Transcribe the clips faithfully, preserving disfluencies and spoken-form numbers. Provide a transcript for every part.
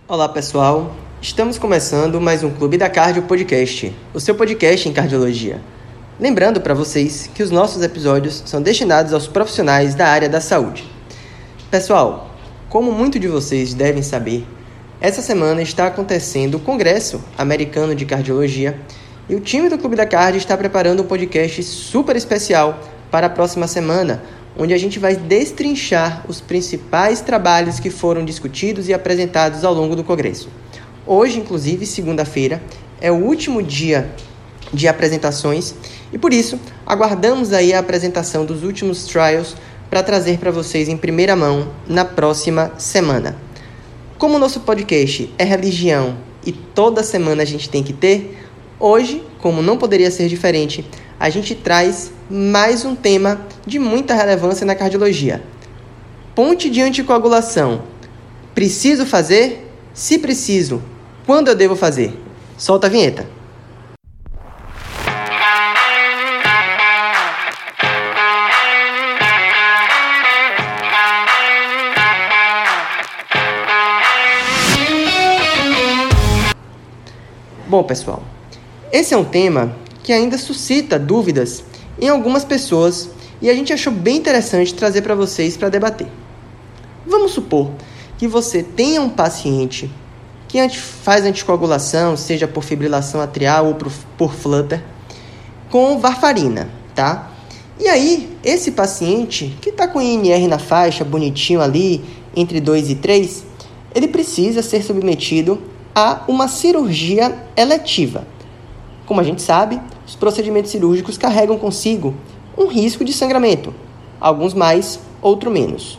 Olá pessoal, estamos começando mais um Clube da Cardio Podcast, o seu podcast em cardiologia. Lembrando para vocês que os nossos episódios são destinados aos profissionais da área da saúde. Pessoal, como muitos de vocês devem saber, essa semana está acontecendo o Congresso Americano de Cardiologia e o time do Clube da Cardio está preparando um podcast super especial para a próxima semana, onde a gente vai destrinchar os principais trabalhos que foram discutidos e apresentados ao longo do Congresso. Hoje, inclusive, segunda-feira, é o último dia de apresentações e, por isso, aguardamos aí a apresentação dos últimos trials para trazer para vocês em primeira mão na próxima semana. Como o nosso podcast é religião e toda semana a gente tem que ter, hoje, como não poderia ser diferente, a gente traz mais um tema de muita relevância na cardiologia. Ponte de anticoagulação. Preciso fazer? Se preciso, quando eu devo fazer? Solta a vinheta. Bom, pessoal, esse é um tema que ainda suscita dúvidas em algumas pessoas e a gente achou bem interessante trazer para vocês para debater. Vamos supor que você tenha um paciente que faz anticoagulação, seja por fibrilação atrial ou por, por flutter, com varfarina, tá? E aí, esse paciente que está com I N R na faixa, bonitinho ali, entre dois e três, ele precisa ser submetido a uma cirurgia eletiva. Como a gente sabe, os procedimentos cirúrgicos carregam consigo um risco de sangramento, alguns mais, outros menos.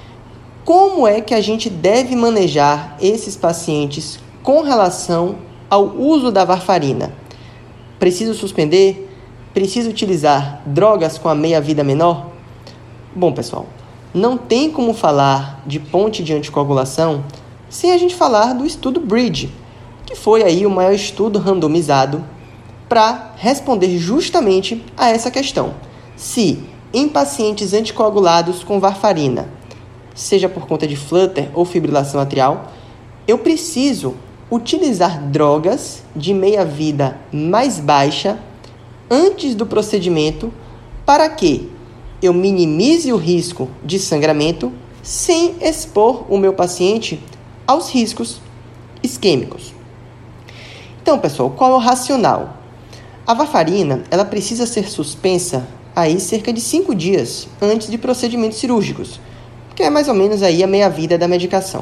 Como é que a gente deve manejar esses pacientes com relação ao uso da varfarina? Preciso suspender? Preciso utilizar drogas com a meia-vida menor? Bom, pessoal, não tem como falar de ponte de anticoagulação sem a gente falar do estudo BRIDGE, que foi aí o maior estudo randomizado para responder justamente a essa questão. Se em pacientes anticoagulados com varfarina, seja por conta de flutter ou fibrilação atrial, eu preciso utilizar drogas de meia-vida mais baixa antes do procedimento para que eu minimize o risco de sangramento sem expor o meu paciente aos riscos isquêmicos. Então, pessoal, qual é o racional? A varfarina, ela precisa ser suspensa aí cerca de cinco dias antes de procedimentos cirúrgicos, que é mais ou menos aí a meia-vida da medicação.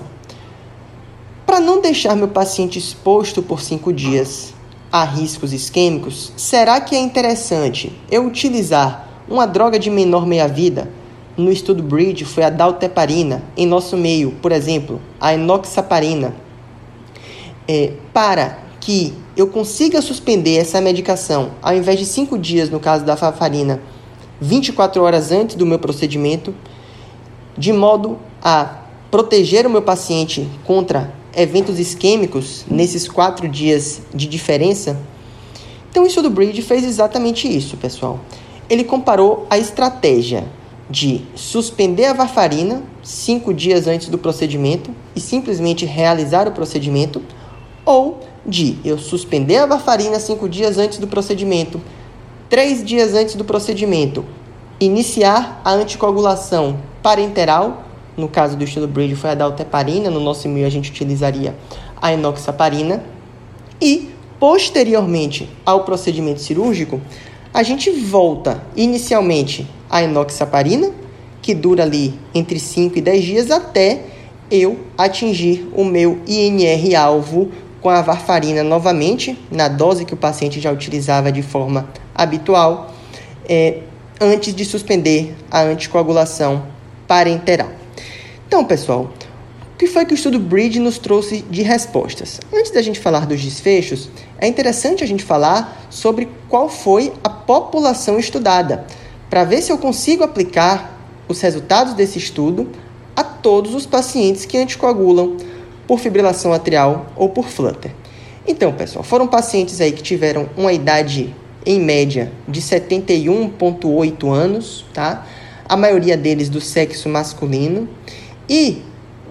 Para não deixar meu paciente exposto por cinco dias a riscos isquêmicos, será que é interessante eu utilizar uma droga de menor meia-vida? No estudo BRIDGE foi a dalteparina, em nosso meio, por exemplo, a enoxaparina, é, para que eu consiga suspender essa medicação, ao invés de cinco dias, no caso da varfarina, vinte e quatro horas antes do meu procedimento, de modo a proteger o meu paciente contra eventos isquêmicos nesses quatro dias de diferença. Então, o estudo BRIDGE fez exatamente isso, pessoal. Ele comparou a estratégia de suspender a varfarina cinco dias antes do procedimento e simplesmente realizar o procedimento, ou de eu suspender a varfarina cinco dias antes do procedimento, três dias antes do procedimento, iniciar a anticoagulação parenteral, no caso do estudo BRIDGE foi a dalteparina, no nosso meio a gente utilizaria a enoxaparina, e posteriormente ao procedimento cirúrgico, a gente volta inicialmente à enoxaparina, que dura ali entre cinco e dez dias, até eu atingir o meu I N R alvo com a varfarina novamente, na dose que o paciente já utilizava de forma habitual, é, antes de suspender a anticoagulação parenteral. Então, pessoal, o que foi que o estudo BRIDGE nos trouxe de respostas? Antes da gente falar dos desfechos, é interessante a gente falar sobre qual foi a população estudada, para ver se eu consigo aplicar os resultados desse estudo a todos os pacientes que anticoagulam por fibrilação atrial ou por flutter. Então, pessoal, foram pacientes aí que tiveram uma idade, em média, de setenta e um vírgula oito anos, tá? A maioria deles do sexo masculino. E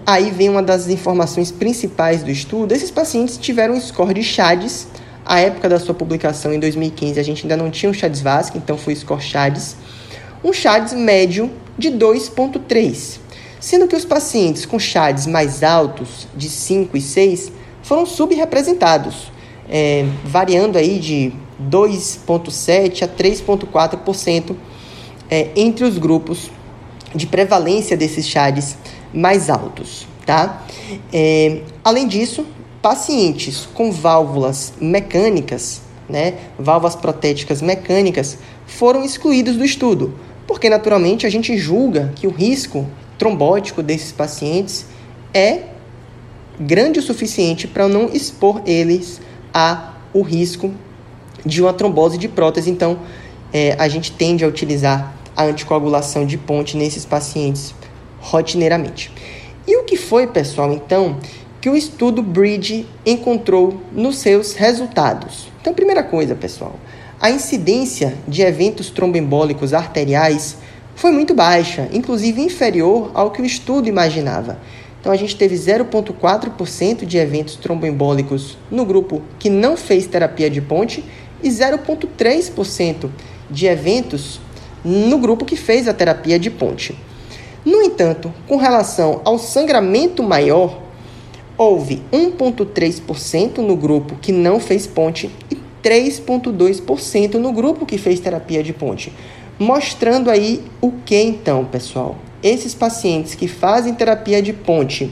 aí vem uma das informações principais do estudo. Esses pacientes tiveram um score de CHADS. À época da sua publicação, em dois mil e quinze, a gente ainda não tinha um CHADS-V A S C, então foi score CHADS. Um CHADS médio de dois ponto três, sendo que os pacientes com CHADS mais altos, de cinco e seis, foram subrepresentados, é, variando aí de dois ponto sete a três ponto quatro por cento é, entre os grupos de prevalência desses CHADS mais altos, tá? É, além disso, pacientes com válvulas mecânicas, né, válvulas protéticas mecânicas, foram excluídos do estudo, porque naturalmente a gente julga que o risco trombótico desses pacientes é grande o suficiente para não expor eles ao risco de uma trombose de prótese. Então, é, a gente tende a utilizar a anticoagulação de ponte nesses pacientes rotineiramente. E o que foi, pessoal, então, que o estudo BRIDGE encontrou nos seus resultados? Então, primeira coisa, pessoal, a incidência de eventos tromboembólicos arteriais foi muito baixa, inclusive inferior ao que o estudo imaginava. Então, a gente teve zero vírgula quatro por cento de eventos tromboembólicos no grupo que não fez terapia de ponte e zero vírgula três por cento de eventos no grupo que fez a terapia de ponte. No entanto, com relação ao sangramento maior, houve um vírgula três por cento no grupo que não fez ponte e três vírgula dois por cento no grupo que fez terapia de ponte. Mostrando aí o que então, pessoal? Esses pacientes que fazem terapia de ponte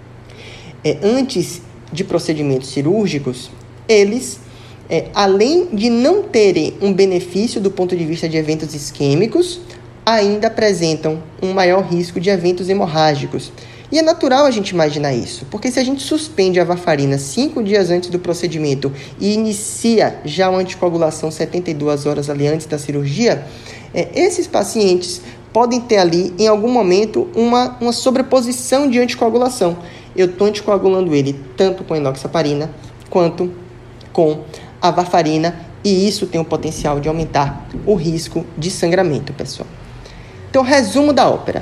é, antes de procedimentos cirúrgicos, eles, é, além de não terem um benefício do ponto de vista de eventos isquêmicos, ainda apresentam um maior risco de eventos hemorrágicos. E é natural a gente imaginar isso, porque se a gente suspende a varfarina cinco dias antes do procedimento e inicia já uma anticoagulação setenta e duas horas ali antes da cirurgia, é, esses pacientes podem ter ali, em algum momento, uma, uma sobreposição de anticoagulação. Eu estou anticoagulando ele tanto com a enoxaparina quanto com a varfarina, e isso tem o potencial de aumentar o risco de sangramento, pessoal. Então, resumo da ópera.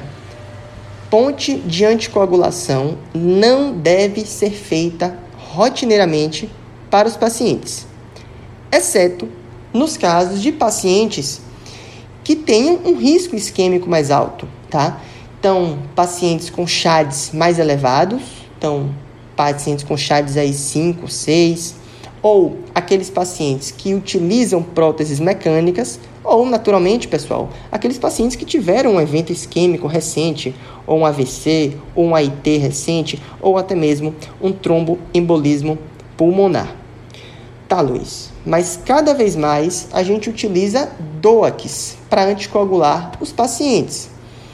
Ponte de anticoagulação não deve ser feita rotineiramente para os pacientes, exceto nos casos de pacientes que tenham um risco isquêmico mais alto, tá? Então, pacientes com CHADS mais elevados, então, pacientes com CHADS aí cinco, seis, ou aqueles pacientes que utilizam próteses mecânicas, ou, naturalmente, pessoal, aqueles pacientes que tiveram um evento isquêmico recente, ou um A V C, ou um A I T recente, ou até mesmo um tromboembolismo pulmonar. Tá, Luiz, mas cada vez mais a gente utiliza D O A Cs para anticoagular os pacientes.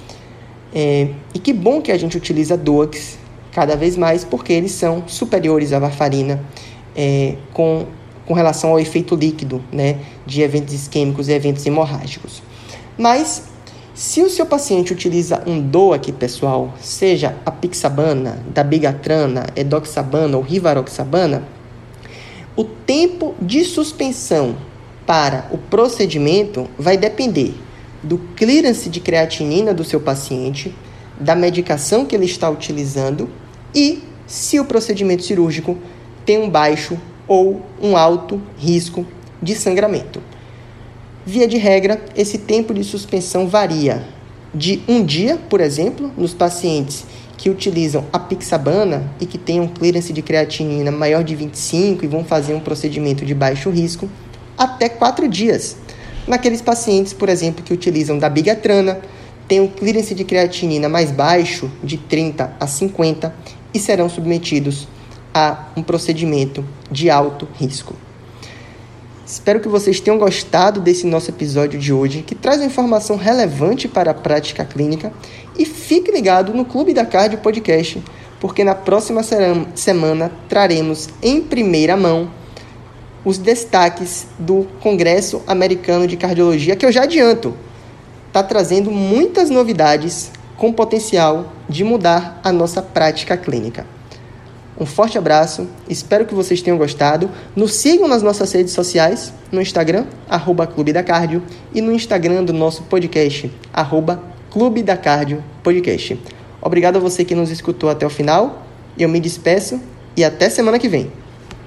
É, e que bom que a gente utiliza D O A Cs cada vez mais, porque eles são superiores à varfarina é, com, com relação ao efeito líquido, né, de eventos isquêmicos e eventos hemorrágicos. Mas, se o seu paciente utiliza um D O A C, pessoal, seja apixabana, dabigatrana, edoxabana ou rivaroxabana, o tempo de suspensão para o procedimento vai depender do clearance de creatinina do seu paciente, da medicação que ele está utilizando e se o procedimento cirúrgico tem um baixo ou um alto risco de sangramento. Via de regra, esse tempo de suspensão varia de um dia, por exemplo, nos pacientes que utilizam apixabana e que têm um clearance de creatinina maior de vinte e cinco e vão fazer um procedimento de baixo risco, até quatro dias. Naqueles pacientes, por exemplo, que utilizam dabigatrana, têm um clearance de creatinina mais baixo, de trinta a cinquenta, e serão submetidos a um procedimento de alto risco. Espero que vocês tenham gostado desse nosso episódio de hoje, que traz uma informação relevante para a prática clínica. E fique ligado no Clube da Cardio Podcast, porque na próxima semana traremos em primeira mão os destaques do Congresso Americano de Cardiologia, que eu já adianto, está trazendo muitas novidades com potencial de mudar a nossa prática clínica. Um forte abraço, espero que vocês tenham gostado. Nos sigam nas nossas redes sociais, no Instagram, arroba Clube da Cardio, e no Instagram do nosso podcast, arroba Clube da Cardio Podcast. Obrigado a você que nos escutou até o final. Eu me despeço e até semana que vem.